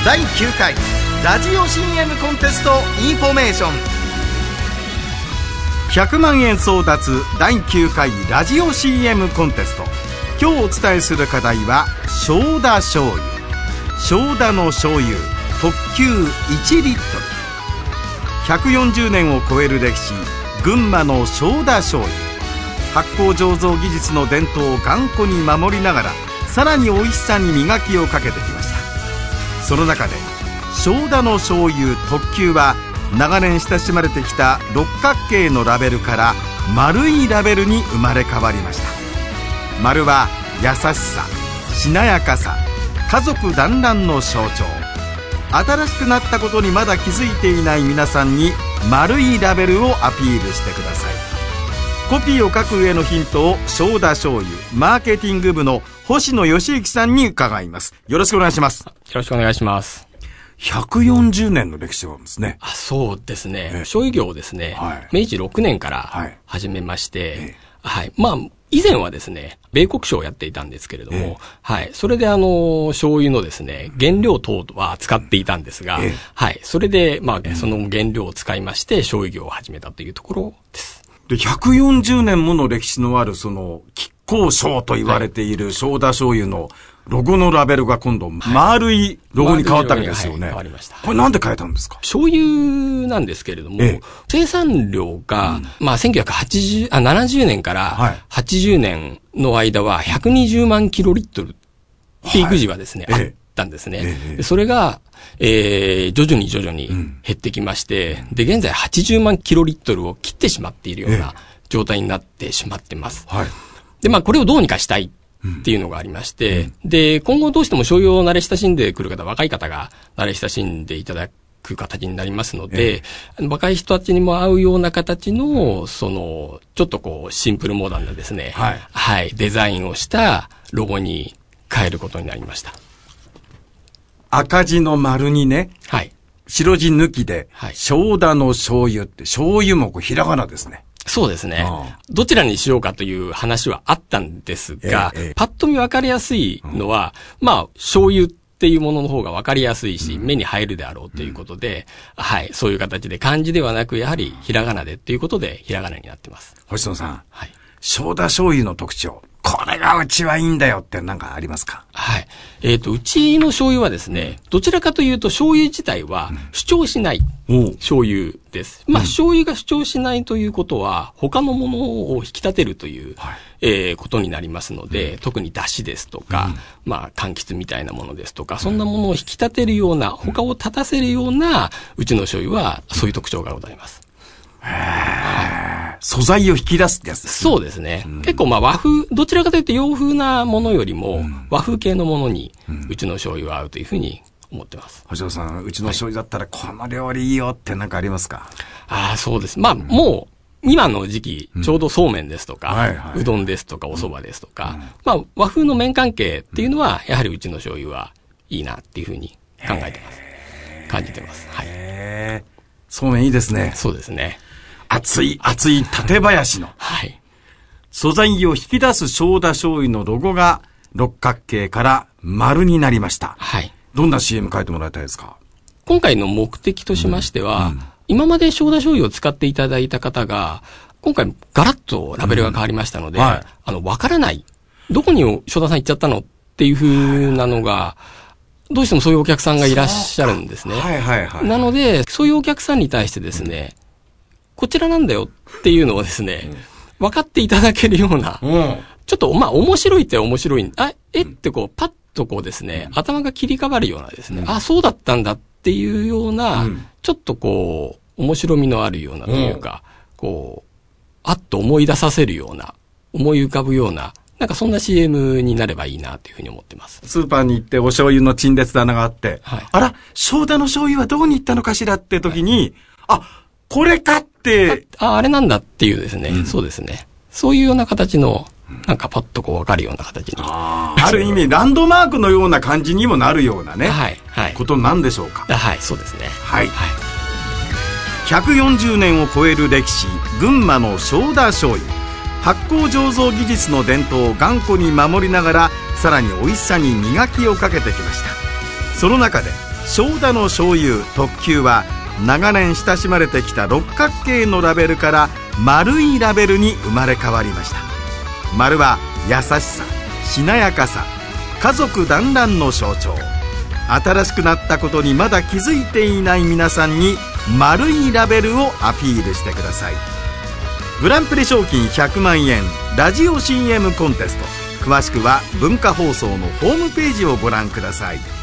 第9回ラジオ CM コンテストインフォメーション。100万円争奪第9回ラジオ CM コンテスト。今日お伝えする課題は正田醤油。正田の醤油特級1リットル。140年を超える歴史、群馬の正田醤油。発酵醸造技術の伝統を頑固に守りながら、さらに美味しさに磨きをかけてきました。その中で正田の醤油特級は、長年親しまれてきた六角形のラベルから丸いラベルに生まれ変わりました。丸は優しさ、しなやかさ、家族団らんの象徴。新しくなったことにまだ気づいていない皆さんに丸いラベルをアピールしてください。コピーを書く上のヒントを正田醤油マーケティング部の星野義之さんに伺います。よろしくお願いします。 よろしくお願いします。 140年の歴史があるんですね。 そうですね。醤油業をですね、明治6年から始めまして、以前はですね、米国商をやっていたんですけれども、それで醤油のですね、原料等は使っていたんですが、それで、その原料を使いまして、醤油業を始めたというところです。 で、140年もの歴史のある、�亀甲醤と言われている正田醤油のロゴのラベルが今度、丸いロゴに変わったわけですよね。 変わりました。 これなんで変えたんですか？ 醤油なんですけれども、生産量が、1970年から80年の間は120万キロリットル、ピーク時はですね、あったんですね。それが、徐々に減ってきまして、で、現在80万キロリットルを切ってしまっているような状態になってしまってます。で、これをどうにかしたいっていうのがありまして、で、今後どうしても醤油を慣れ親しんでくる方、若い方が慣れ親しんでいただく形になりますので、若い人たちにも合うような形の、ちょっとシンプルモダンなですね、デザインをしたロゴに変えることになりました。 赤字の丸にね、白字抜きで、正田の醤油って、醤油もひらがなですね。 そうですね。どちらにしようかという話はあったんですが、パッと見分かりやすいのは、醤油っていうものの方が分かりやすいし、目に入るであろうということで、そういう形で漢字ではなく、やはりひらがなでっていうことで、ひらがなになってます。 星野さん。正田醤油の特徴。これがうちはいいんだよって何かありますか？ うちの醤油はですね、どちらかというと醤油自体は主張しない醤油です。醤油が主張しないということは、他のものを引き立てるという、ことになりますので、特に出汁ですとか、柑橘みたいなものですとか、そんなものを引き立てるような、他を立たせるような、うちの醤油はそういう特徴がございます。 素材を引き出すってやつですね。 そうですね。結構和風、どちらかというと洋風なものよりも、和風系のものに、うちの醤油は合うというふうに思ってます。 星野さん、うちの醤油だったらこの料理いいよって何かありますか？ そうです。もう、今の時期、ちょうどそうめんですとか、うどんですとか、お蕎麦ですとか、和風の麺関係っていうのは、やはりうちの醤油はいいなっていうふうに考えてます。感じてます。 そうめんいいですね。 そうですね。 熱い館林の。素材を引き出す正田醤油のロゴが六角形から丸になりました。どんな CM 書いてもらいたいですか？ 今回の目的としましては、今まで正田醤油を使っていただいた方が、今回ガラッとラベルが変わりましたので、わからない。どこに正田さん行っちゃったのっていう風なのが、どうしてもそういうお客さんがいらっしゃるんですね。なので、そういうお客さんに対してですね、こちらなんだよっていうのをですね、分かっていただけるような、ちょっと面白いって面白い、ってパッとですね、頭が切り替わるようなですね、そうだったんだっていうような、ちょっと面白みのあるようなというか、あっと思い出させるような、思い浮かぶような、なんかそんな CM になればいいなというふうに思ってます。 スーパーに行ってお醤油の陳列棚があって、あら、正田の醤油はどこに行ったのかしらって時に、これかって。 あれなんだっていうですね、そうですね。そういうような形の、なんかパッとわかるような形に。 ある意味、ランドマークのような感じにもなるようなね。ことなんでしょうか。 そうですね。 140年を超える歴史、群馬の正田醤油。発酵醸造技術の伝統を頑固に守りながら、さらに美味しさに磨きをかけてきました。その中で正田の醤油特急は長年親しまれてきた六角形のラベルから丸いラベルに生まれ変わりました。丸は優しさ、しなやかさ、家族団らんの象徴。新しくなったことにまだ気づいていない皆さんに丸いラベルをアピールしてください。グランプリ賞金100万円ラジオ CM コンテスト、詳しくは文化放送のホームページをご覧ください。